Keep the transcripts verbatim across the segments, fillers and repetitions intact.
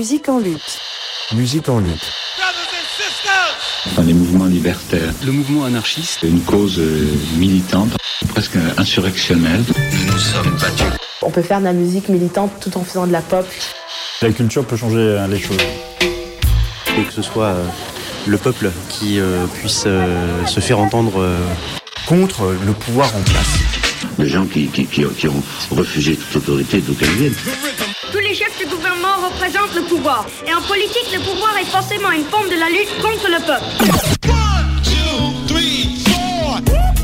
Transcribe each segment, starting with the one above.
Musique en lutte. Musique en lutte. Dans les mouvements libertaires. Le mouvement anarchiste. Une cause militante, presque insurrectionnelle. Nous nous sommes battus. On peut faire de la musique militante tout en faisant de la pop. La culture peut changer les choses. Et que ce soit euh, le peuple qui euh, puisse euh, se faire entendre euh... contre le pouvoir en place. Des gens qui, qui, qui, qui ont refusé toute autorité d'où qu'elle vienne. Tous les chefs du gouvernement représentent le pouvoir. Et en politique, le pouvoir est forcément une forme de la lutte contre le peuple. One, two, three, four.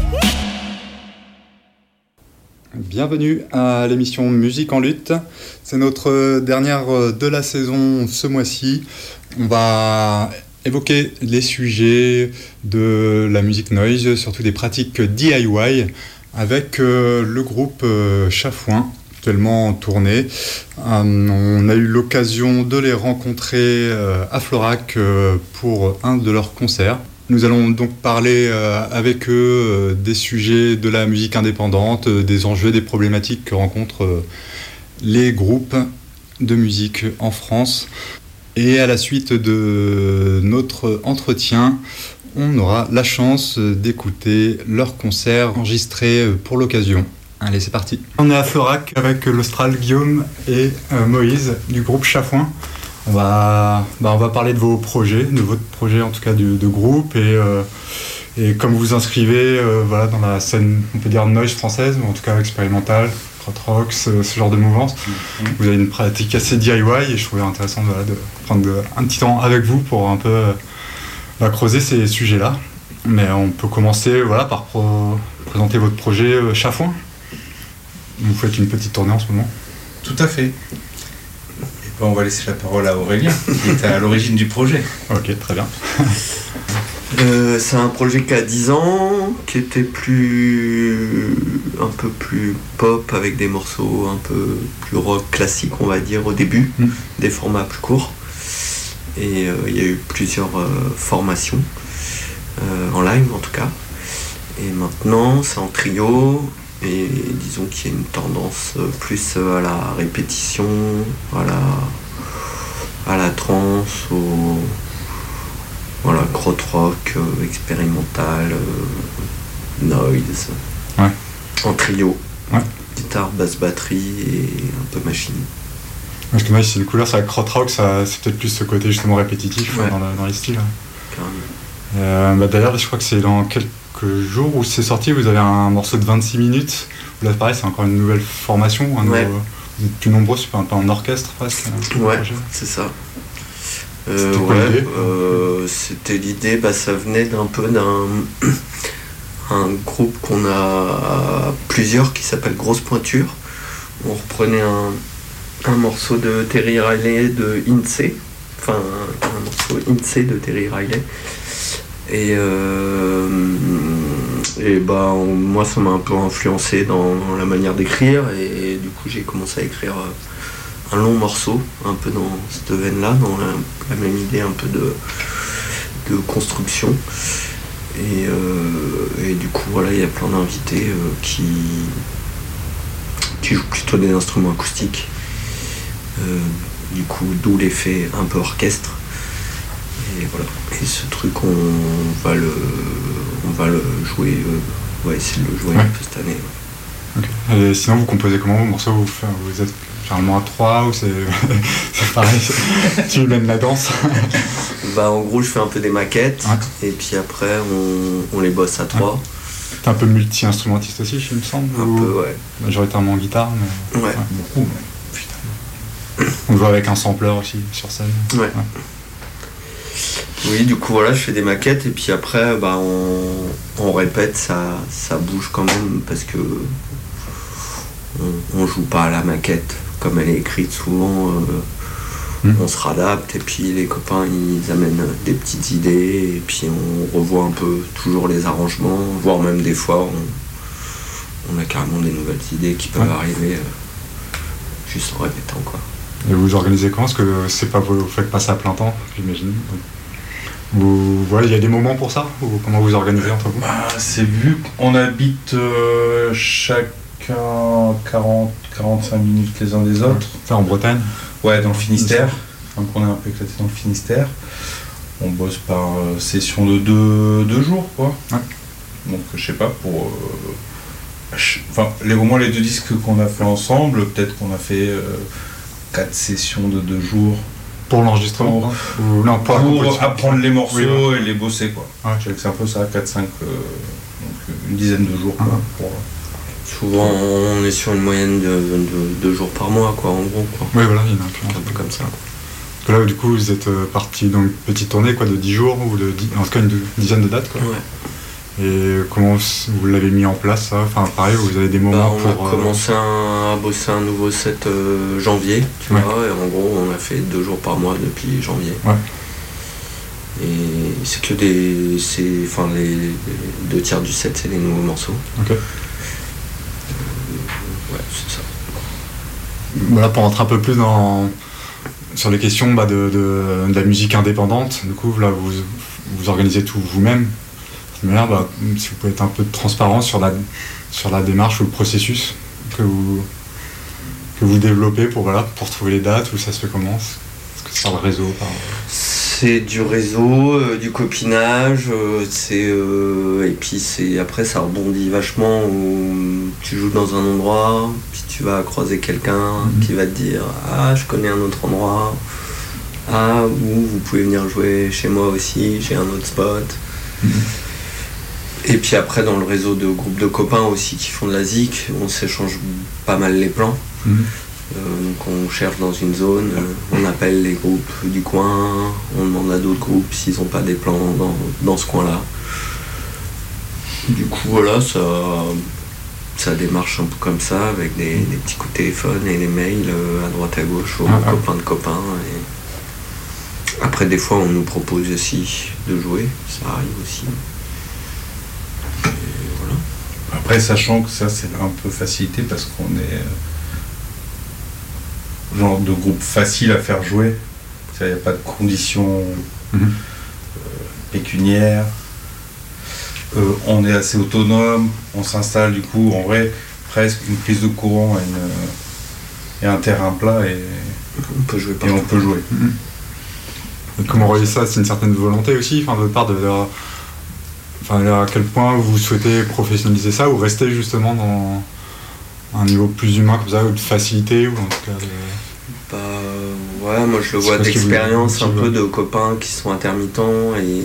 Bienvenue à l'émission Musique en lutte. C'est notre dernière de la saison ce mois-ci. On va évoquer les sujets de la musique noise, surtout des pratiques D I Y, avec euh, le groupe euh, Chafouin, actuellement en tournée. Euh, on a eu l'occasion de les rencontrer euh, à Florac euh, pour un de leurs concerts. Nous allons donc parler euh, avec eux euh, des sujets de la musique indépendante, euh, des enjeux, des problématiques que rencontrent euh, les groupes de musique en France. Et à la suite de notre entretien, on aura la chance d'écouter leur concert enregistré pour l'occasion. Allez, c'est parti. On est à Florac avec l'Austral, Guillaume et euh, Moïse du groupe Chafouin. On va, bah, on va parler de vos projets, de votre projet en tout cas de, de groupe. Et, euh, et comme vous vous inscrivez euh, voilà, dans la scène, on peut dire noise française, ou en tout cas expérimentale, krautrock, ce, ce genre de mouvance, mmh. Vous avez une pratique assez D I Y et je trouvais intéressant voilà, de prendre de, un petit temps avec vous pour un peu euh, bah, creuser ces sujets-là. Mais on peut commencer voilà, par pro- présenter votre projet euh, Chafouin. Vous faites une petite tournée en ce moment. Tout à fait. Et ben on va laisser la parole à Aurélien, qui est à l'origine du projet. Ok, très bien. euh, c'est un projet qui a dix ans, qui était plus un peu plus pop, avec des morceaux un peu plus rock classique, on va dire, au début, mmh. Des formats plus courts. Et euh, il y a eu plusieurs euh, formations, euh, en live en tout cas. Et maintenant, c'est en trio. Et disons qu'il y a une tendance plus à la répétition, à la, à la trance, au voilà, krautrock, euh, expérimental, euh, noise, ouais. En trio, ouais. Guitare, basse, batterie et un peu machine. Parce que moi, c'est une couleur, c'est la krautrock, ça, c'est peut-être plus ce côté justement répétitif, ouais. dans, la, dans les styles. Carrément. Euh, bah, d'ailleurs, je crois que c'est dans quelques jours où c'est sorti, vous avez un morceau de vingt-six minutes. Là, pareil, c'est encore une nouvelle formation. Un ouais. nouveau, vous êtes plus nombreux, c'est un peu en orchestre presque. Ouais, c'est ça. Euh, c'était, ouais, l'idée euh, c'était l'idée, bah, ça venait d'un peu d'un un groupe qu'on a plusieurs qui s'appelle Grosse Pointure. On reprenait un, un morceau de Terry Riley de Insee, enfin un, un morceau Insee de Terry Riley. Et, euh, et bah, on, moi, ça m'a un peu influencé dans, dans la manière d'écrire. Et, et du coup, j'ai commencé à écrire un long morceau, un peu dans cette veine-là, dans la, la même idée un peu de, de construction. Et, euh, et du coup, voilà, il y a plein d'invités euh, qui, qui jouent plutôt des instruments acoustiques. Euh, du coup, d'où l'effet un peu orchestre. Et voilà. Et ce truc, on va le, on va le jouer, euh, on va essayer de le jouer ouais. un peu cette année. Ouais. Okay. Et sinon, vous composez comment vos morceaux? vous, vous êtes généralement à trois ou c'est, c'est pareil? Tu mènes la danse? Bah, en gros, je fais un peu des maquettes ouais. Et puis après, on, on les bosse à trois. Ouais. T'es un peu multi-instrumentiste aussi, il me semble? Un ou... peu, ouais. Majoritairement en guitare, mais. Ouais. ouais beaucoup. Mais... Putain. On joue avec un sampler aussi sur scène. Ouais. ouais. Oui, du coup, voilà, je fais des maquettes et puis après, bah, on, on répète, ça, ça bouge quand même parce que on, on joue pas à la maquette comme elle est écrite souvent. Euh, mmh. On se réadapte et puis les copains, ils amènent des petites idées et puis on revoit un peu toujours les arrangements, voire même des fois, on, on a carrément des nouvelles idées qui peuvent ouais. arriver euh, juste en répétant, quoi. Et vous organisez comment? Parce que c'est pas, vous faites pas ça à plein temps, j'imagine. Vous, voilà, il y a des moments pour ça? Ou comment vous organisez entre vous? Bah, c'est vu qu'on habite euh, chacun quarante à quarante-cinq minutes les uns des autres. Enfin, en Bretagne? Ouais, dans le Finistère. enfin, qu'on est un peu éclaté dans le Finistère. On bosse par euh, session de deux, deux jours, quoi. Ouais. Donc, je sais pas, pour... Euh, je, enfin, les, au moins les deux disques qu'on a fait ensemble, peut-être qu'on a fait euh, quatre sessions de deux jours. Pour l'enregistrement pour, ou, non, pour, pour apprendre les morceaux oui, ouais. et les bosser, quoi. Ouais. Je dirais que c'est un peu ça, quatre cinq, euh, donc une dizaine de jours, quoi. Ouais. Pour, souvent, on est sur une moyenne de deux jours par mois, quoi, en gros, quoi. Oui, voilà, il y en a un peu, un peu comme ça. Parce que là, du coup, vous êtes euh, parti dans une petite tournée, quoi, de dix jours, ou de dix, en tout cas une dizaine de dates, quoi. Ouais. Et comment vous l'avez mis en place, ça? Enfin, pareil, vous avez des moments bah, on pour... On a commencé euh... à bosser un nouveau set euh, janvier, tu ouais. vois, et en gros, on a fait deux jours par mois depuis janvier. Ouais. Et c'est que des... C'est, enfin, les, les deux tiers du set, c'est les nouveaux morceaux. Ok. Euh, ouais, c'est ça. Voilà, pour rentrer un peu plus dans... sur les questions bah, de, de, de la musique indépendante, du coup, là, vous, vous organisez tout vous-même. Mais là, bah, si vous pouvez être un peu transparent sur la, sur la démarche ou le processus que vous, que vous développez pour, voilà, pour trouver les dates, où ça se fait comment? Est-ce que c'est par le réseau par... C'est du réseau, euh, du copinage, euh, c'est, euh, et puis c'est, après ça rebondit vachement où tu joues dans un endroit, puis tu vas croiser quelqu'un mmh. qui va te dire « Ah, je connais un autre endroit. Ah, ou vous pouvez venir jouer chez moi aussi, j'ai un autre spot. Mmh. » Et puis après, dans le réseau de groupes de copains aussi qui font de la zik, on s'échange pas mal les plans. Mmh. Euh, donc on cherche dans une zone, euh, on appelle les groupes du coin, on demande à d'autres groupes s'ils n'ont pas des plans dans, dans ce coin-là. Du coup, voilà, ça, ça démarche un peu comme ça, avec des, des petits coups de téléphone et des mails euh, à droite à gauche aux ah, copains de copains. Et après, des fois, on nous propose aussi de jouer, ça arrive aussi. Après, sachant que ça, c'est un peu facilité parce qu'on est euh, genre de groupe facile à faire jouer. Il n'y a pas de conditions mm-hmm. euh, pécuniaires. Euh, on est assez autonome. On s'installe du coup, en vrai, presque une prise de courant et, une, euh, et un terrain plat et on peut jouer. Et on peut jouer. Mm-hmm. Et comment vous voyez ça? C'est une certaine volonté aussi, enfin, de votre part de... de... Enfin, à quel point vous souhaitez professionnaliser ça ou rester justement dans un niveau plus humain comme ça, ou de facilité ou en tout cas de... Bah ouais, moi je le vois d'expérience un peu de copains qui sont intermittents et,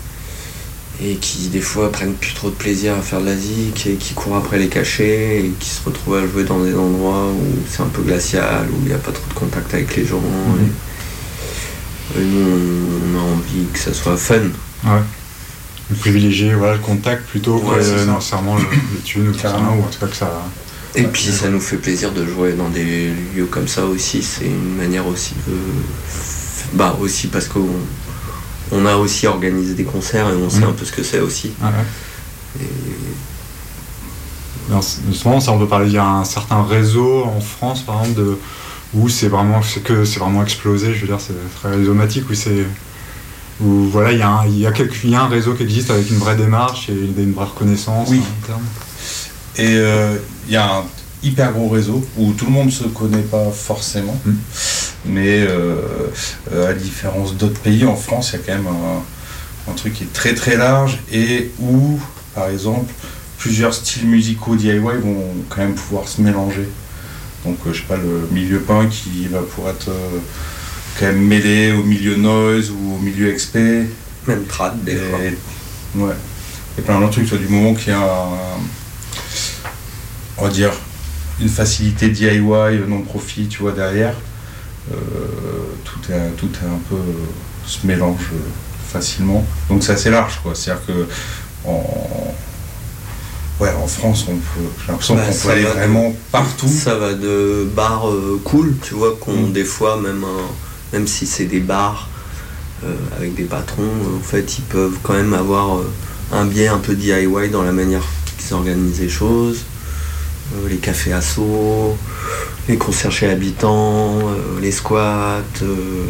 et qui des fois prennent plus trop de plaisir à faire de la zik et qui courent après les cachets et qui se retrouvent à jouer dans des endroits où c'est un peu glacial, où il n'y a pas trop de contact avec les gens. Mmh. Et, et nous on a envie que ça soit fun. Ouais. Privilégier voilà, le contact plutôt ouais, que nécessairement le, le tune ou carrément, ou en tout cas que ça... Et puis ça nous fait plaisir de jouer dans des lieux comme ça aussi, c'est une manière aussi de... Bah aussi parce qu'on on a aussi organisé des concerts et on sait mmh. un peu ce que c'est aussi. Ah ouais. Et... Alors, justement, ça on peut parler, il y a un certain réseau en France par exemple de... où c'est vraiment, c'est que c'est vraiment explosé, je veux dire c'est très rhizomatique, où c'est... Où voilà, il y, a un, y, a quelque, y a un réseau qui existe avec une vraie démarche et une, une vraie reconnaissance. Oui. Et il euh, y a un hyper gros réseau où tout le monde ne se connaît pas forcément, mmh. mais euh, à la différence d'autres pays, en France, il y a quand même un, un truc qui est très très large et où, par exemple, plusieurs styles musicaux D I Y vont quand même pouvoir se mélanger. Donc, euh, je sais pas, le milieu punk qui va pouvoir être... Euh, quand même mêlé au milieu noise ou au milieu X P. Même trad des fois. Ouais. Et plein d'autres trucs, tu vois, du moment qu'il y a un, on va dire une facilité D I Y non profit, tu vois, derrière, euh, tout est tout est un peu euh, se mélange euh, facilement. Donc c'est assez large, quoi. C'est-à-dire que en ouais, en France, on peut, j'ai l'impression bah, qu'on peut aller vraiment de, partout. Ça va de bars euh, cool, tu vois, qu'on mmh. des fois même un Même si c'est des bars euh, avec des patrons, euh, en fait, ils peuvent quand même avoir euh, un biais un peu D I Y dans la manière qu'ils organisent les choses. Euh, les cafés assos, les concerts chez habitants, euh, les squats, euh,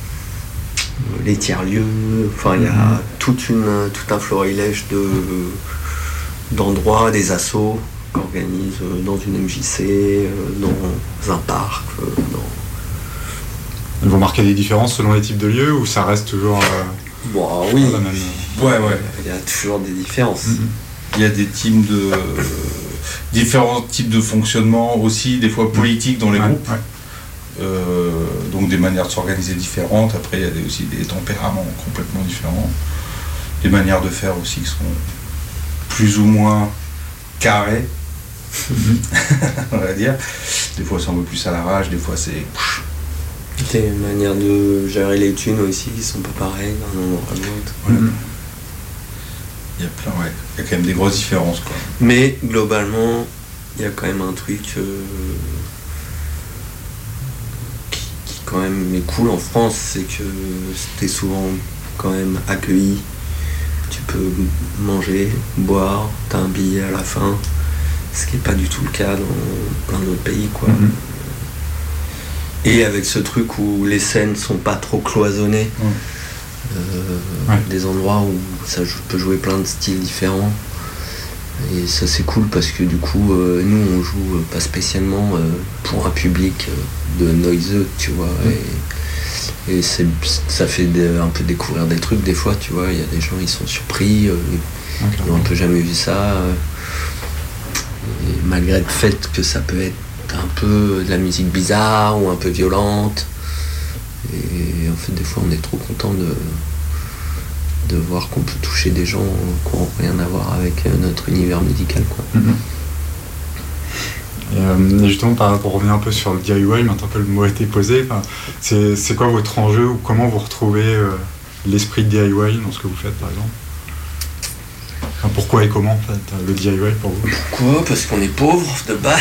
les tiers-lieux. Enfin, il y a toute une, tout un florilège de, d'endroits, des assos qu'on organise euh, dans une M J C, euh, dans un parc, euh, dans... Ils vont marquer des différences selon les types de lieux ou ça reste toujours euh, bon, oui. la même... Ouais, ouais. Il y a toujours des différences. Mm-hmm. Il y a des types de... Euh, différents types de fonctionnement aussi, des fois politiques dans les ouais, groupes. Ouais. Euh, donc des manières de s'organiser différentes. Après, il y a des, aussi des tempéraments complètement différents. Des manières de faire aussi qui sont plus ou moins carrées, on va dire. Des fois, c'est un peu plus à l'arrache, des fois, c'est... Des manières de gérer les thunes aussi qui sont pas pareilles d'un endroit à l'autre. Voilà. Mm-hmm. Il y a plein, ouais. Il y a quand même des grosses différences, quoi. Mais globalement, il y a quand même un truc euh, qui, qui quand même est cool en France, c'est que t'es souvent quand même accueilli. Tu peux manger, boire, t'as un billet à la fin, ce qui n'est pas du tout le cas dans plein d'autres pays, quoi. Mm-hmm. Et avec ce truc où les scènes sont pas trop cloisonnées, mmh. euh, ouais. des endroits où ça peut jouer plein de styles différents. Et ça c'est cool parce que du coup, euh, nous on joue pas spécialement euh, pour un public euh, de noiseux, tu vois. Mmh. Et, et c'est, ça fait de, un peu découvrir des trucs des fois, tu vois. Il y a des gens, ils sont surpris, euh, okay. ils n'ont un peu jamais vu ça. Euh, et malgré le fait que ça peut être un peu de la musique bizarre ou un peu violente, et en fait des fois on est trop content de de voir qu'on peut toucher des gens qui n'ont rien à voir avec notre univers musical, quoi. Mm-hmm. Et, euh, justement par, pour revenir un peu sur le D I Y, maintenant que le mot a été posé, c'est, c'est quoi votre enjeu ou comment vous retrouvez euh, l'esprit de D I Y dans ce que vous faites par exemple? Enfin, pourquoi et comment en fait, le D I Y pour vous? Pourquoi? Parce qu'on est pauvre de base.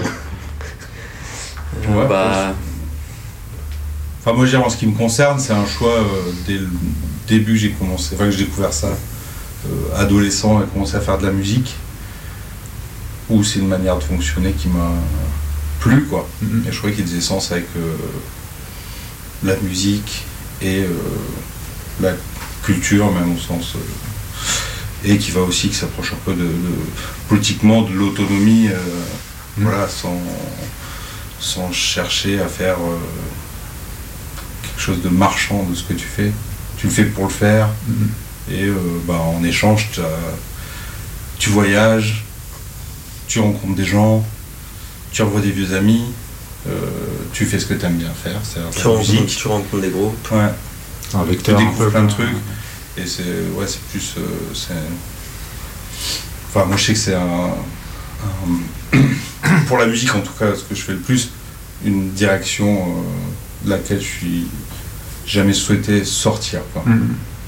Ouais, bah... Enfin moi je dirais en ce qui me concerne c'est un choix euh, dès le début que j'ai commencé, enfin que j'ai découvert ça euh, adolescent et commencé à faire de la musique, où c'est une manière de fonctionner qui m'a plu, quoi. Mm-hmm. Et je trouvais qu'il y a des essences avec euh, la musique et euh, la culture même au sens euh, et qui va aussi qui s'approche un peu de, de politiquement de l'autonomie, euh, mm-hmm. voilà, sans sans chercher à faire euh, quelque chose de marchand de ce que tu fais. Tu le fais pour le faire, mm-hmm. et euh, bah, en échange, tu voyages, tu rencontres des gens, tu revois des vieux amis, euh, tu fais ce que tu aimes bien faire, c'est tu, rencontres, tu rencontres des groupes. Ouais. Un vecteur, tu découvres un peu plein de trucs, et c'est, ouais, c'est plus... Euh, c'est... Enfin, moi je sais que c'est un... un pour la musique en tout cas, ce que je fais le plus, une direction euh, de laquelle je suis jamais souhaité sortir, quoi. Mmh.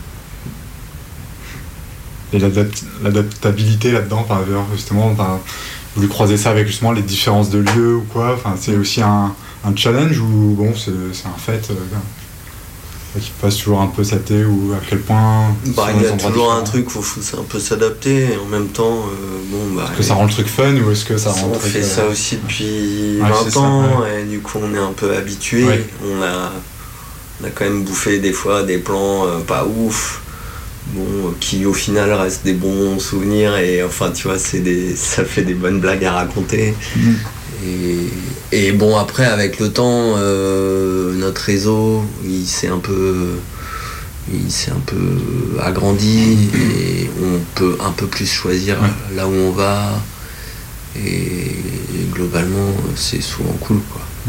Et l'adapt- l'adaptabilité là-dedans, enfin, justement, enfin, vous lui croisez ça avec justement les différences de lieux ou quoi, enfin, c'est aussi un, un challenge ou bon, c'est, c'est un fait euh, qui passe toujours un peu s'adapter ou à quel point. Bah, il y a toujours un truc où il faut un peu s'adapter et en même temps, euh, bon, bah. Est-ce que ça rend le truc fun ou est-ce que ça rend on le truc. On fait euh... ça aussi depuis ouais, vingt ans, ouais. Et du coup on est un peu habitué. Ouais. On a. On a quand même bouffé des fois des plans euh, pas ouf, bon, euh, qui au final restent des bons souvenirs et enfin tu vois c'est des, ça fait des bonnes blagues à raconter. Mmh. Et, et bon après avec le temps euh, notre réseau il s'est un peu il s'est un peu agrandi et on peut un peu plus choisir ouais. là où on va et, et globalement c'est souvent cool, quoi. Mmh.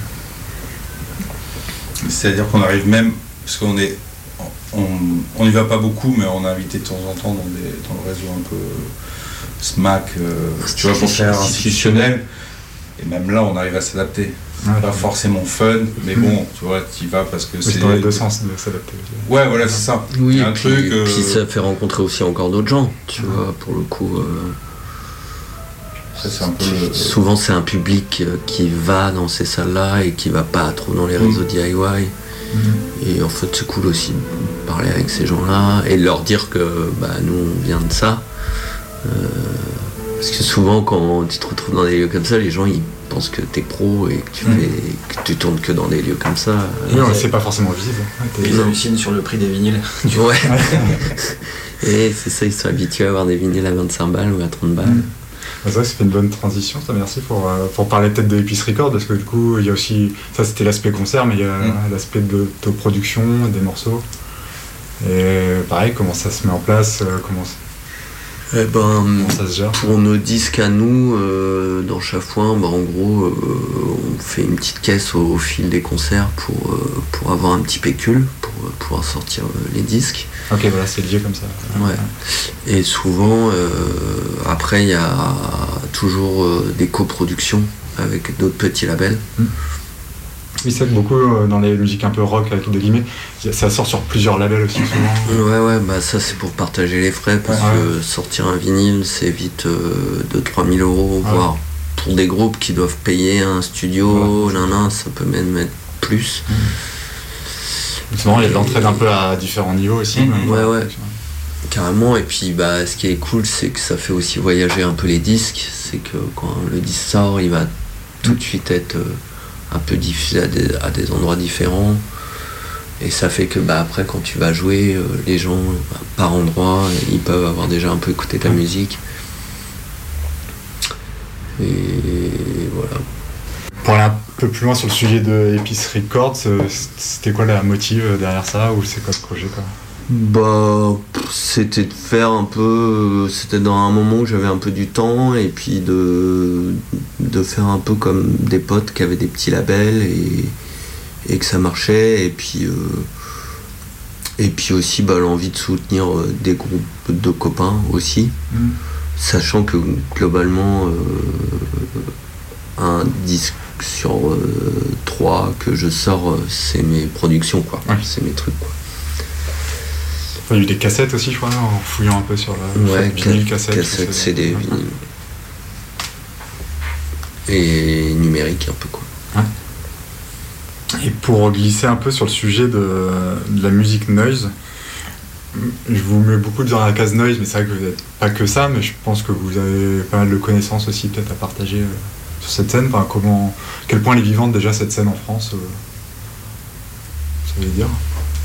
C'est-à-dire qu'on arrive même, parce qu'on est, on n'y va pas beaucoup, mais on est invité de temps en temps dans, des, dans le réseau un peu S M A C, euh, tu vois, pour faire institutionnel. Et même là, on arrive à s'adapter. Ouais, pas forcément fun, mais bon, tu vois, tu y vas parce que oui, c'est... dans les deux sens de s'adapter. Ouais, voilà, c'est ça. Oui, un puis, truc, euh... puis ça fait rencontrer aussi encore d'autres gens, tu mmh. vois, pour le coup... Euh... Ça, c'est un peu le... Souvent c'est un public qui va dans ces salles-là et qui va pas trop dans les réseaux mmh. D I Y. Mmh. Et en fait c'est cool aussi de parler avec ces gens-là et de leur dire que bah, nous on vient de ça. Euh, parce que souvent quand tu te retrouves dans des lieux comme ça, les gens ils pensent que t'es pro et que tu, mmh. fais, que tu tournes que dans des lieux comme ça. Et non, c'est pas forcément visible. Ouais, ils hallucinent sur le prix des vinyles. Ouais. Et c'est ça, ils sont habitués à avoir des vinyles à vingt-cinq balles ou à trente balles. Mmh. C'est vrai que ça fait une bonne transition, ça, merci pour, euh, pour parler peut-être de Epice Records, parce que du coup, il y a aussi, ça c'était l'aspect concert, mais il y a mmh. l'aspect de l'autoproduction, des morceaux. Et pareil, comment ça se met en place, euh, comment, eh ben, comment ça se gère? Pour nos disques à nous, euh, dans Chafouin, bah, en gros, euh, on fait une petite caisse au, au fil des concerts pour, euh, pour avoir un petit pécule, pour euh, pouvoir sortir euh, les disques. Ok, voilà, c'est lié comme ça. Ouais. Et souvent, euh, après, il y a toujours euh, des coproductions avec d'autres petits labels. Mmh. Oui, c'est vrai que beaucoup euh, dans les musiques un peu rock, avec de guillemets, ça sort sur plusieurs labels aussi souvent. Ouais, ouais, bah ça c'est pour partager les frais, parce ouais. que sortir un vinyle, c'est vite euh, deux à trois mille euros, ouais. voire pour des groupes qui doivent payer un studio, ouais. nan, nan, ça peut même mettre plus. Mmh. Souvent, il y a de l'entraide un peu à différents niveaux aussi. Mmh. Ouais, ouais, carrément. Et puis, bah, ce qui est cool, c'est que ça fait aussi voyager un peu les disques. C'est que quand le disque sort, il va tout de suite être euh, un peu diffusé à des, à des endroits différents. Et ça fait que, bah, après, quand tu vas jouer, euh, les gens, bah, par endroit, ils peuvent avoir déjà un peu écouté ta mmh. musique. Et voilà. Pour aller un peu plus loin sur le sujet de Epice Records, c'était quoi la motive derrière ça, ou c'est quoi le projet quoi? Bah, c'était de faire un peu, c'était dans un moment où j'avais un peu du temps, et puis de, de faire un peu comme des potes qui avaient des petits labels et, et que ça marchait, et puis, euh, et puis aussi bah, l'envie de soutenir des groupes de copains aussi, mmh. sachant que globalement, euh, un disque sur euh, trois que je sors, euh, c'est mes productions quoi, ouais. c'est mes trucs quoi. Il y a eu des cassettes aussi je crois, en fouillant un peu sur la ouais, vinyle, cassette, cassette, C D, ouais. vinyle. Et numérique un peu quoi. Ouais. Et pour glisser un peu sur le sujet de, de la musique noise, je vous mets beaucoup dans la case noise, mais c'est vrai que vous n'êtes pas que ça, mais je pense que vous avez pas mal de connaissances aussi peut-être à partager euh, sur cette scène. Enfin, comment, à quel point elle est vivante déjà cette scène en France, euh, ça veut dire?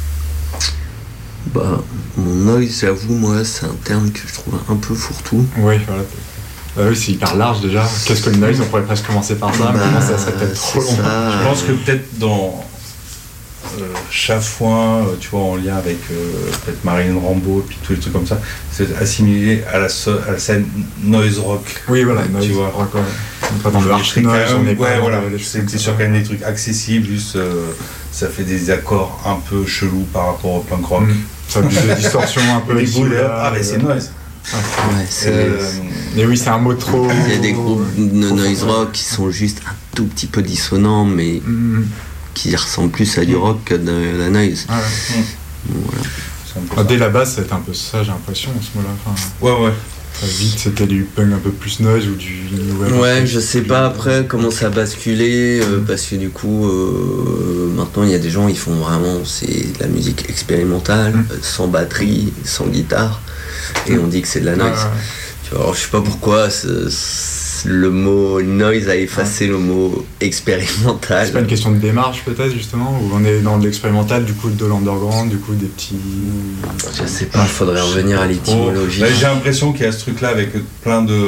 Bah, mon noise, j'avoue, moi, c'est un terme que je trouve un peu fourre-tout. Oui, voilà. Bah oui, c'est hyper large déjà. Qu'est-ce que le noise? On pourrait presque commencer par ça, bah, mais comment ça serait peut-être trop long. Ça, je pense que peut-être dans euh, Chafouin, euh, tu vois, en lien avec euh, peut-être Marilyn Rambo, puis tous les trucs comme ça, c'est assimilé à la, so- à la scène noise rock. Oui, voilà, tu noise vois. rock. Ouais. On n'est pas dans le hard noise, on est ouais, pas voilà. dans les C'est, c'est sur quand même des trucs accessibles, juste euh, ça fait des accords un peu chelous par rapport au punk rock. Mmh. Ça a des distorsions un peu les boules, ah mais c'est noise. Ouais, c'est... Euh, mais oui, c'est un mot trop. Il y a des groupes de noise rock qui sont juste un tout petit peu dissonants, mais mmh. qui ressemblent plus à du rock que de la noise. Ah ouais. Mmh. Voilà. Ah, dès la base, c'était un peu ça, j'ai l'impression, en ce moment-là. Enfin, ouais, ouais. Très vite, c'était du punk un peu plus noise ou du nouvel. Ouais, je sais pas après comment ça a basculé, euh, parce que du coup, euh, maintenant il y a des gens, ils font vraiment, c'est de la musique expérimentale, mmh. sans batterie, sans guitare, et on dit que c'est de la noise. Ah, ouais. Tu vois, alors je sais pas pourquoi c'est, c'est le mot noise a effacé ouais. le mot expérimental. C'est pas une question de démarche peut-être justement, où on est dans de l'expérimental, du coup de l'underground, du coup des petits. Je sais pas, il faudrait revenir à l'étymologie. Oh, bah, j'ai l'impression qu'il y a ce truc-là avec plein de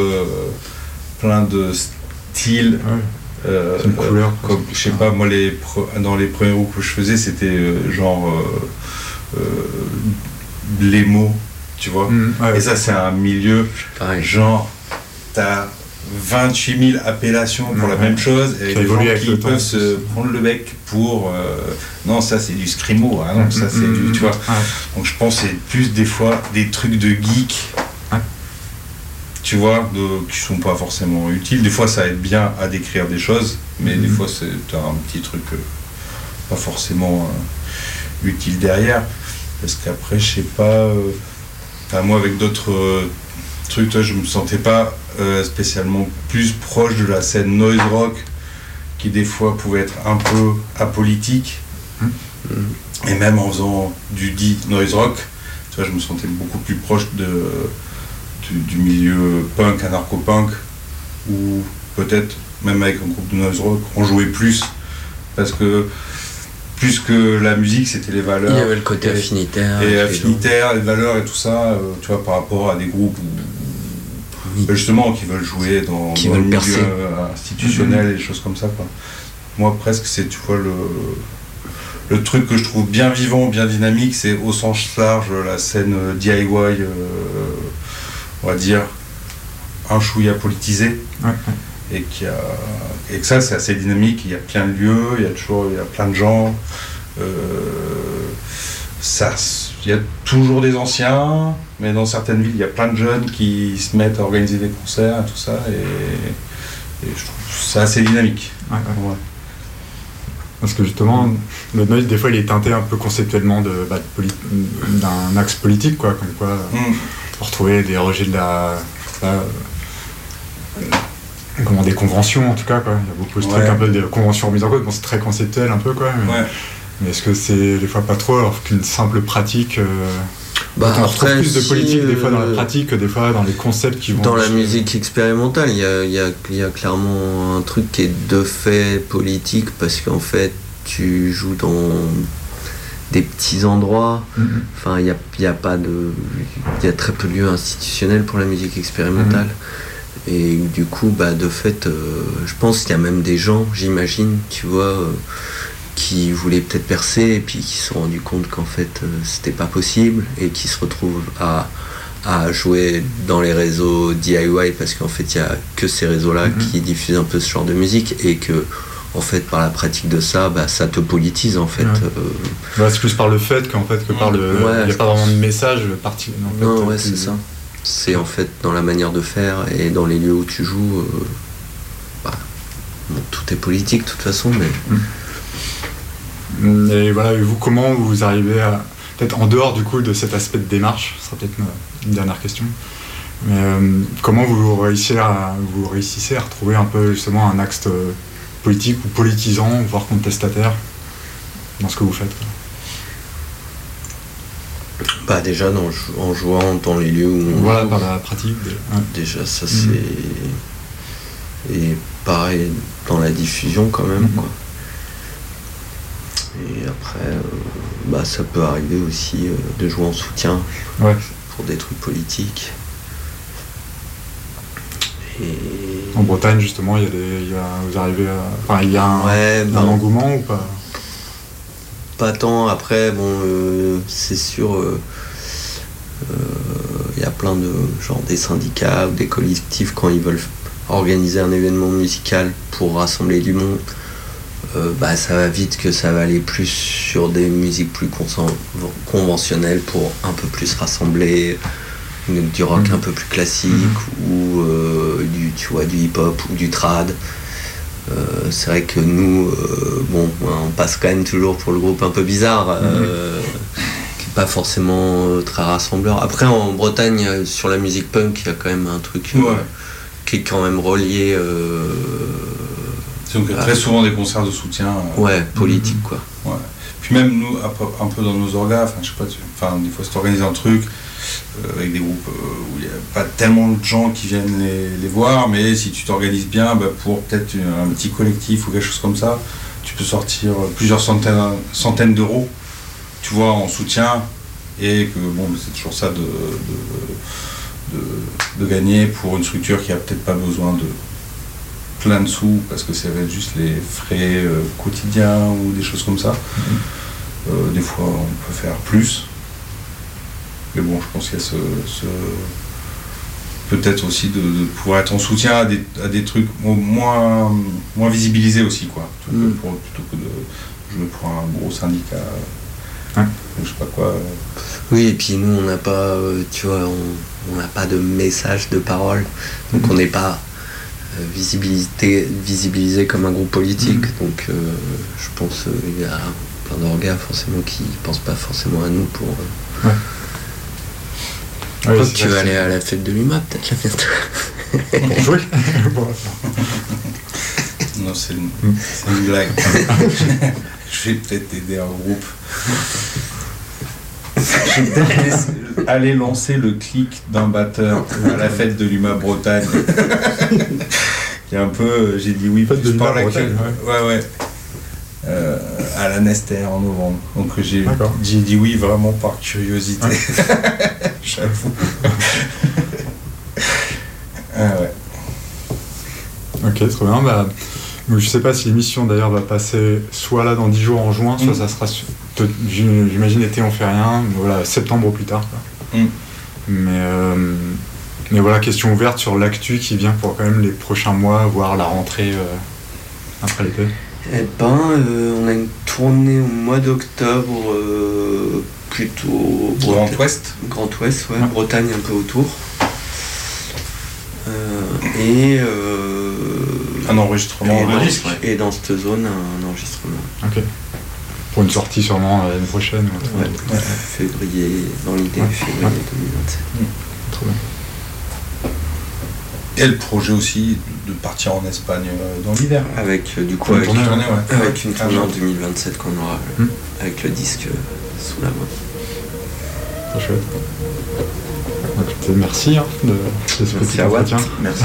plein de styles. Ouais. Euh, c'est une couleur. Euh, comme je sais pas, moi les pre- dans les premiers groupes que je faisais, c'était euh, genre euh, euh, les mots, tu vois. Mmh, ouais, Et ça, c'est un milieu pareil. Genre t'as vingt-huit mille appellations pour mmh, la même chose et les gens qui peuvent se prendre le bec pour euh, non ça c'est du scrimo, ah non ça c'est mmh, du tu vois ouais. Donc je pense que c'est plus des fois des trucs de geek ouais. tu vois de, qui sont pas forcément utiles, des fois ça aide bien à décrire des choses mais mmh. des fois c'est t'as un petit truc euh, pas forcément euh, utile derrière parce qu'après je sais pas euh, enfin, moi avec d'autres euh, trucs toi je me sentais pas Euh, spécialement plus proche de la scène noise rock qui des fois pouvait être un peu apolitique mmh. et même en faisant du dit noise rock tu vois je me sentais beaucoup plus proche de, du, du milieu punk, anarcho-punk ou peut-être même avec un groupe de noise rock on jouait plus parce que plus que la musique c'était les valeurs, il y avait le côté et, affinitaire et affinitaire, les valeurs et tout ça euh, tu vois par rapport à des groupes où oui. justement, qui veulent jouer dans, qui dans veulent le percer. milieu institutionnel et des choses comme ça, quoi. Moi, presque, c'est, tu vois, le, le truc que je trouve bien vivant, bien dynamique, c'est au sens large la scène D I Y, euh, on va dire, un chouïa politisé. Ouais. Et, qui a, et que ça, c'est assez dynamique. Il y a plein de lieux, il y a toujours il y a plein de gens. Euh, ça, il y a toujours des anciens, mais dans certaines villes, il y a plein de jeunes qui se mettent à organiser des concerts et tout ça. Et, et je trouve c'est assez dynamique. Ouais, ouais. Ouais. Parce que justement, le noise, des fois, il est teinté un peu conceptuellement de, bah, de poli- d'un axe politique, quoi. Comme quoi, mm. pour retrouver des rejets de la. Là, comment des conventions en tout cas quoi. Il y a beaucoup de ouais. trucs un peu de conventions remises en cause, bon c'est très conceptuel un peu quoi mais, ouais. mais est-ce que c'est des fois pas trop alors qu'une simple pratique euh, bah, on après, trouve plus de politique si, des fois dans la euh, pratique que des fois dans les concepts qui vont dans la musique expérimentale il y a, il y, a, il y a clairement un truc qui est de fait politique parce qu'en fait tu joues dans des petits endroits mm-hmm. enfin il y a, il y a pas de il y a très peu de lieux institutionnels pour la musique expérimentale mm-hmm. Et du coup, bah, de fait, euh, je pense qu'il y a même des gens, j'imagine, tu vois, euh, qui voulaient peut-être percer et puis qui se sont rendus compte qu'en fait, euh, c'était pas possible et qui se retrouvent à, à jouer dans les réseaux D I Y parce qu'en fait, il n'y a que ces réseaux-là mm-hmm. qui diffusent un peu ce genre de musique et que, en fait, par la pratique de ça, bah, ça te politise, en fait. Ouais. Euh... Ouais, c'est plus par le fait qu'en fait, que par le... Il ouais, n'y a pas vraiment de message parti. En fait, non, ouais, c'est ça. C'est en fait dans la manière de faire et dans les lieux où tu joues, euh, bah, bon, tout est politique de toute façon, mais. Et voilà, et vous, comment vous arrivez à. Peut-être en dehors du coup de cet aspect de démarche, ce sera peut-être une, une dernière question, mais euh, comment vous réussissez, à, vous réussissez à retrouver un peu justement un axe politique ou politisant, voire contestataire dans ce que vous faites quoi. Bah déjà dans, en jouant dans les lieux où on voilà joue, par la pratique déjà, ouais. déjà ça c'est mmh. et pareil dans la diffusion quand même mmh. quoi. Et après euh, bah ça peut arriver aussi euh, de jouer en soutien ouais. pour des trucs politiques et en Bretagne justement il y a des il y a, vous arrivez à enfin il y a un, ouais, bah, un engouement ou pas? Pas tant, après, bon, euh, c'est sûr, il euh, euh, y a plein de, genre des syndicats ou des collectifs quand ils veulent organiser un événement musical pour rassembler du monde, euh, bah ça va vite que ça va aller plus sur des musiques plus con- conventionnelles pour un peu plus rassembler, du rock mmh. un peu plus classique mmh. ou euh, du, tu vois, du hip-hop ou du trad. Euh, c'est vrai que nous, euh, bon, on passe quand même toujours pour le groupe un peu bizarre, euh, mmh. qui n'est pas forcément euh, très rassembleur. Après, en Bretagne, sur la musique punk, il y a quand même un truc euh, ouais. qui est quand même relié. Euh, Donc, il y a très souvent des concerts de soutien. Euh, ouais, politique mmh. quoi. Ouais. Puis même nous, un peu dans nos orgas, enfin, je sais pas, tu, enfin, des fois, c'est organisé un truc. Euh, avec des groupes euh, où il n'y a pas tellement de gens qui viennent les, les voir, mais si tu t'organises bien, bah, pour peut-être une, un petit collectif ou quelque chose comme ça, tu peux sortir plusieurs centaines, centaines d'euros, tu vois, en soutien, et que bon, c'est toujours ça de, de, de, de gagner pour une structure qui a peut-être pas besoin de plein de sous, parce que ça va être juste les frais euh, quotidiens ou des choses comme ça. Mmh. Euh, des fois, on peut faire plus. Mais bon, je pense qu'il y a ce, ce peut-être aussi de, de pouvoir être en soutien à des, à des trucs moins, moins visibilisés aussi, quoi. Plutôt, mm. que pour, plutôt que de jouer pour un gros syndicat, hein. Je sais pas quoi. Oui, et puis nous, on n'a pas, tu vois, on n'a pas de message de parole, donc mm. on n'est pas euh, visibilisé, visibilisé comme un groupe politique. Mm. Donc, euh, je pense qu'il euh, y a plein d'orgas forcément qui pensent pas forcément à nous pour. Euh, ouais. Ah oui, tu vas aller à la fête de l'U M A peut-être la fête. Pour jouer. Non, c'est une, c'est une blague. Je vais peut-être aider un groupe. Je vais peut-être aller lancer le clic d'un batteur à la fête de l'U M A Bretagne. Il y a un peu, j'ai dit oui, fête de l'U M A Bretagne. Ouais, ouais. ouais. Euh, à la Nester en novembre. Donc j'ai, j'ai dit oui vraiment par curiosité. Ouais. J'avoue. Ah ouais. Ok, très bien. Bah, donc, je sais pas si l'émission d'ailleurs va passer soit là dans dix jours en juin, soit mmh. ça sera, j'imagine, été on fait rien, mais voilà, septembre ou plus tard. Quoi. Mmh. Mais, euh, mais voilà, question ouverte sur l'actu qui vient pour quand même les prochains mois, voire la rentrée euh, après l'été. Eh ben, euh, on a une tournée au mois d'octobre, euh, plutôt... Grand Ouest Grand Ouest, ouais, ouais, Bretagne un peu autour. Euh, et... Euh, un enregistrement et, de dans, disque. Et dans cette zone, un enregistrement. Ok. Pour une sortie sûrement l'année prochaine. Ouais, ouais. Février, dans l'idée, ouais. février ouais. deux mille vingt-sept. Mmh. Trop bien. Et le projet aussi de partir en Espagne dans l'hiver. Avec euh, du coup avec, tournée, tournée, ouais. avec ah, une tournée en deux mille vingt-sept qu'on aura euh, mmh. avec le disque euh, sous la main. Très chouette. Écoutez, merci hein, de, de ce petit entretien. Merci.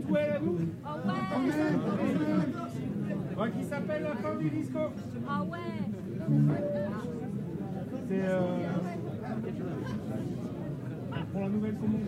Roswell à nous? Ah ouais. Qui s'appelle La fin du disco. Ah ouais. C'est euh... pour la nouvelle commune.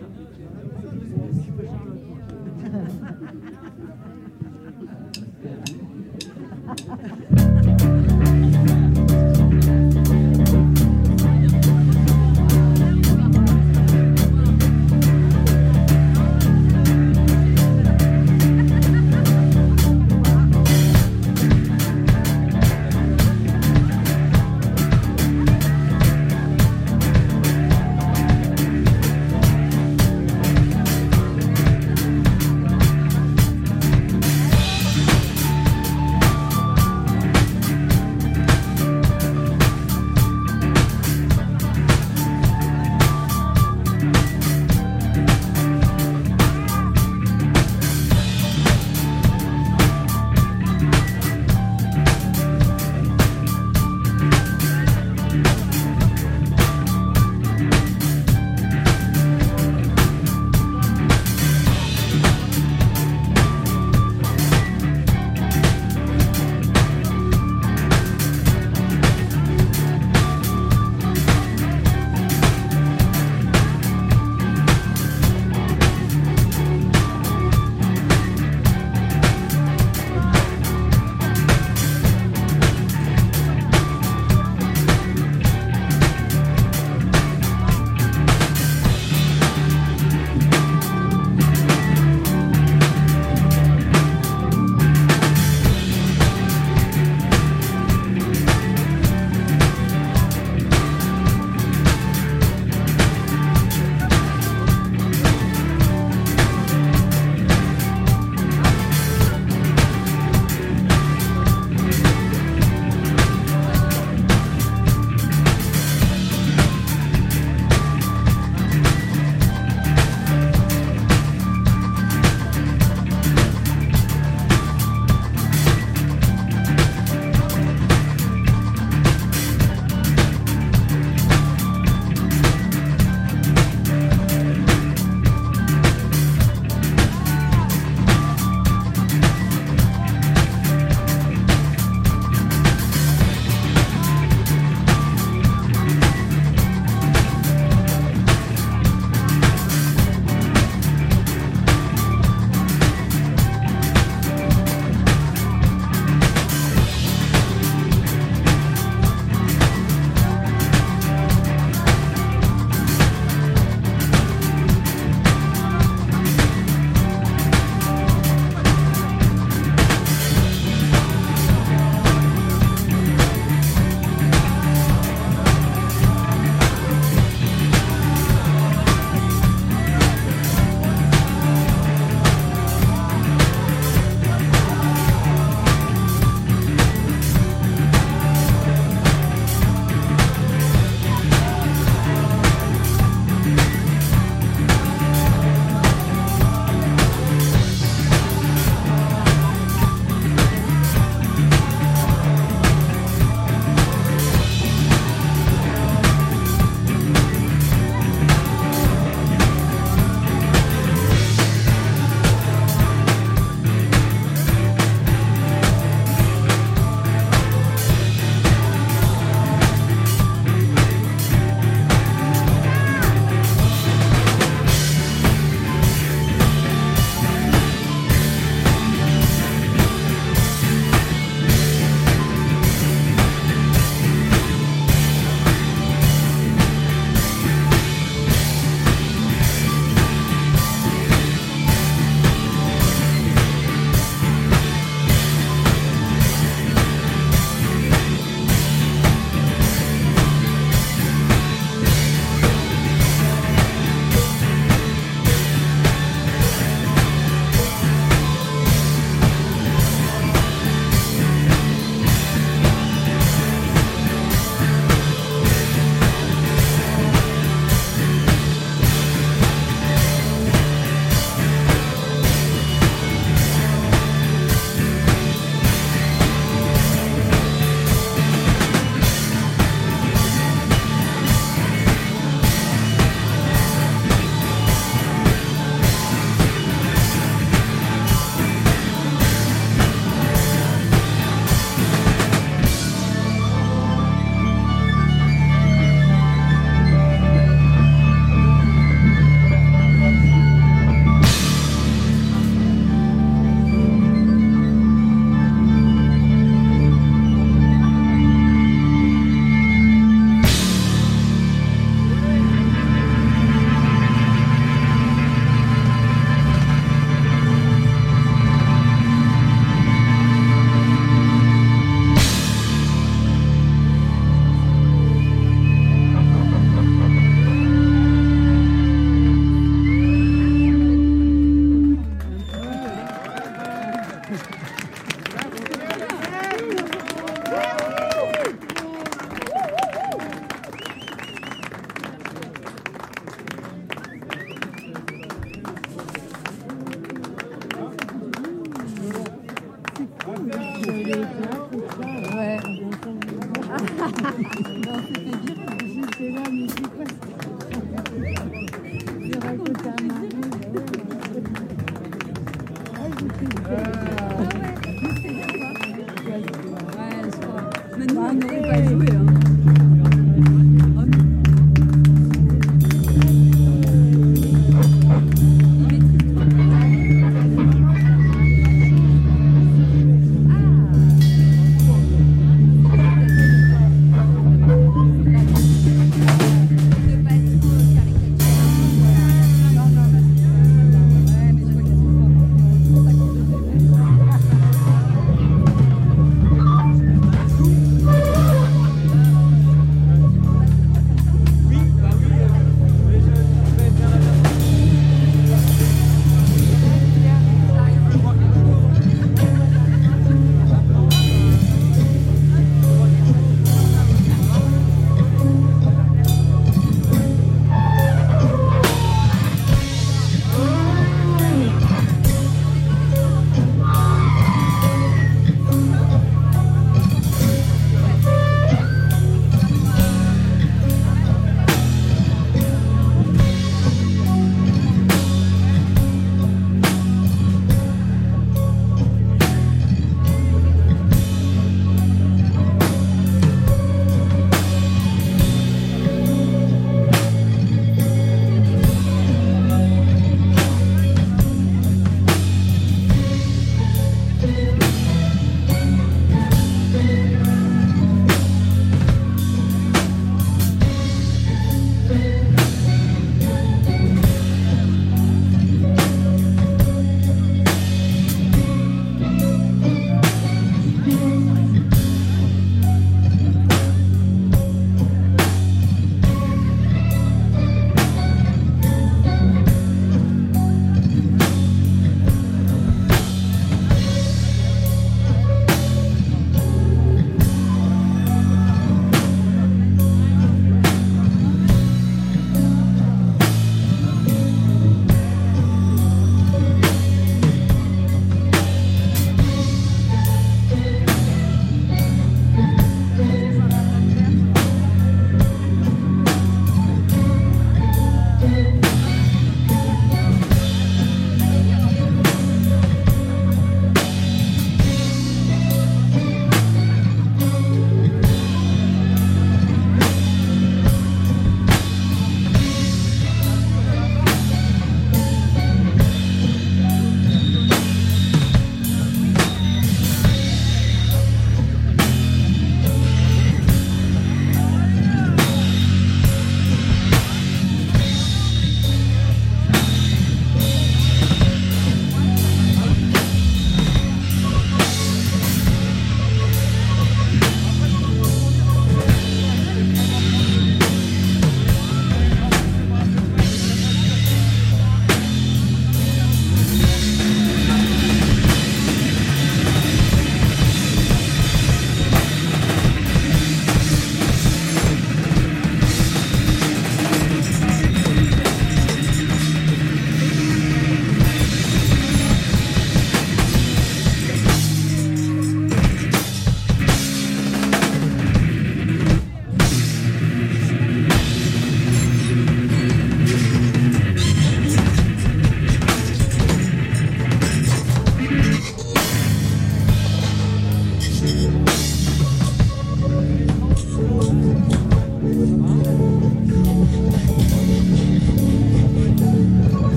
Ah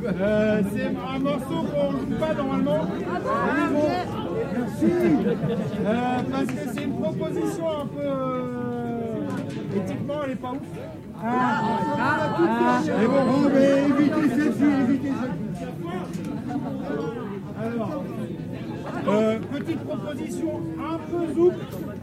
Euh, c'est un morceau qu'on ne joue pas normalement. Ah bon, merci. Euh, parce que c'est une proposition un peu... Euh, éthiquement, elle n'est pas ouf. Ah, ah, ah, ah, mais bon, bon, mais évitez celle-ci, évitez celle-ci. Alors, euh, petite proposition un peu zouk.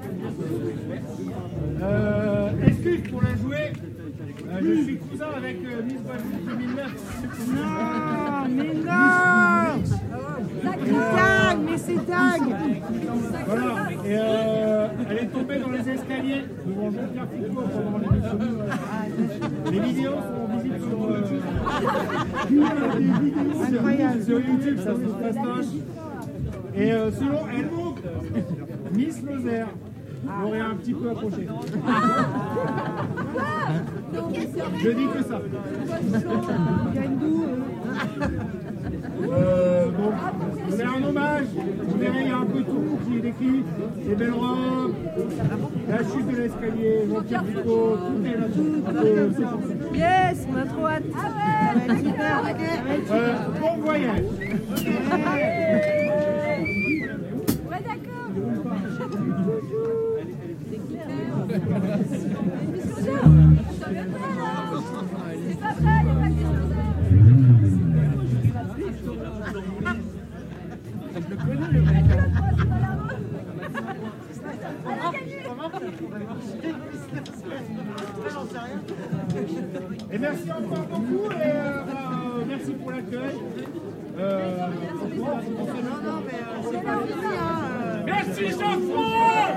Euh, excuse pour la jouer. Euh, je suis cousin avec euh, Miss Guadeloupe deux mille neuf. Non, mais non. C'est dingue, mais c'est dingue. Voilà, et euh, elle est tombée dans les escaliers devant Jean-Pierre Foucault pendant l'émission. Les vidéos sont visibles sur, euh, incroyable. Sur YouTube, ça se fastoche. Et euh, selon elle montre, Miss Lozère l'aurait un petit peu approché. Je dis que ça. Euh, bon, c'est un hommage. Vous verrez, il y a un peu tout qui est décrit. Les belles robes, la chute de l'escalier, Jean-Pierre Foucault, tout est là-dessus. Yes, on a trop hâte. Ah ouais, super. Euh, bon voyage. Ouais, d'accord. C'est pas vrai, il n'y a pas de Et merci encore beaucoup et euh, euh, merci pour l'accueil. Euh, merci Jean-François.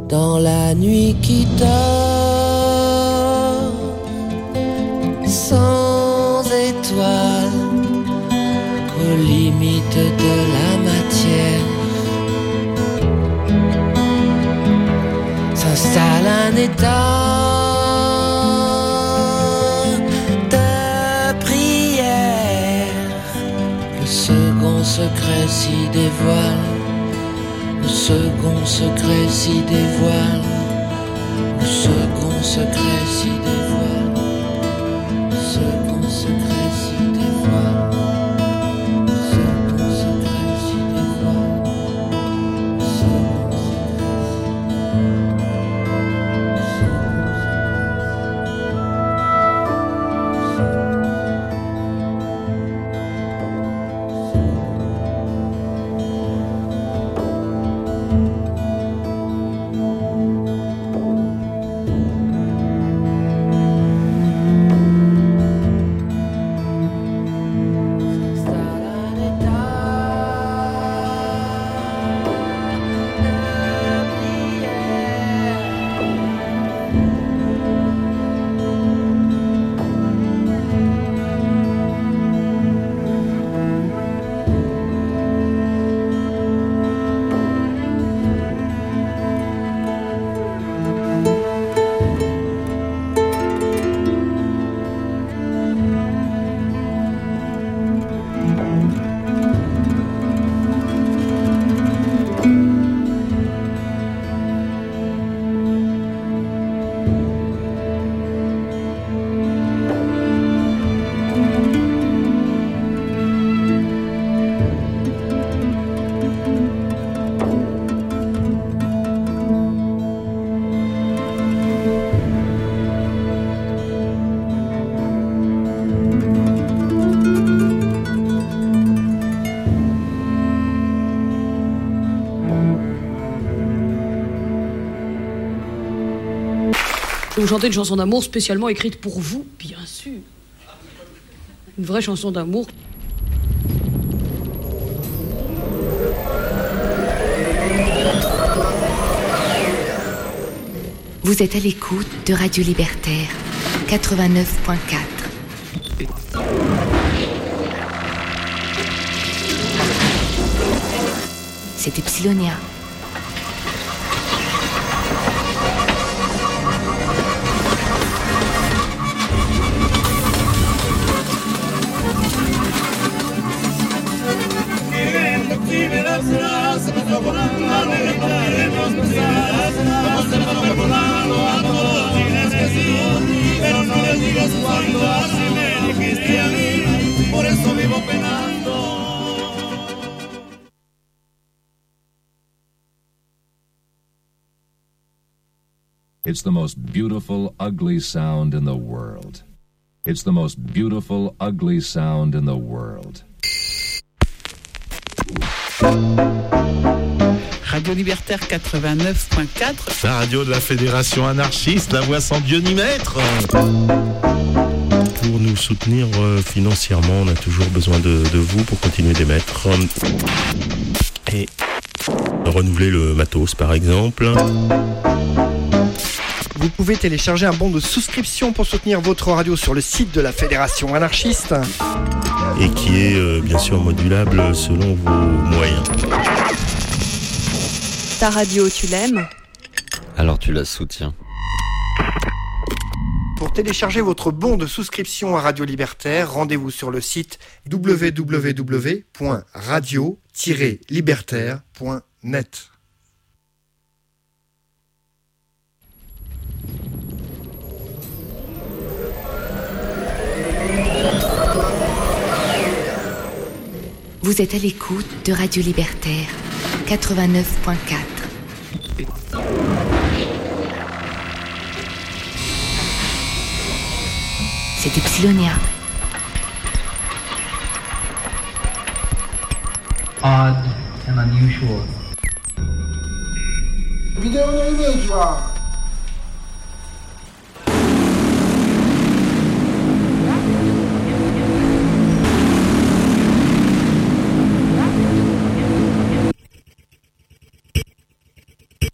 dans la nuit qui dort, sans étoiles, aux limites de la matière, s'installe un état de prière. Le second secret s'y dévoile, le second secret s'y dévoile, le second secret s'y dévoile, le second secret s'y dévoile, le second secret s'y dévoile, le second Je vais vous chanter une chanson d'amour spécialement écrite pour vous, bien sûr. Une vraie chanson d'amour. Vous êtes à l'écoute de Radio Libertaire, quatre-vingt-neuf point quatre. C'est Epsilonia. Pero no le digas cuando así me dijiste a mí, por eso vivo penando. It's the most beautiful, ugly sound in the world. It's the most beautiful, ugly sound in the world. Radio Libertaire quatre-vingt-neuf point quatre. La radio de la Fédération anarchiste, la voix sans Dieu ni maître. Pour nous soutenir euh, financièrement, on a toujours besoin de, de vous pour continuer d'émettre. Et renouveler le matos, par exemple. Vous pouvez télécharger un bon de souscription pour soutenir votre radio sur le site de la Fédération anarchiste. Et qui est euh, bien sûr modulable selon vos moyens. Ta radio, tu l'aimes ? Alors tu la soutiens. Pour télécharger votre bon de souscription à Radio Libertaire, rendez-vous sur le site w w w point radio tiret libertaire point net. Vous êtes à l'écoute de Radio Libertaire, quatre-vingt-neuf point quatre. C'est Epsilonia. Odd and unusual. ビデオのイメージは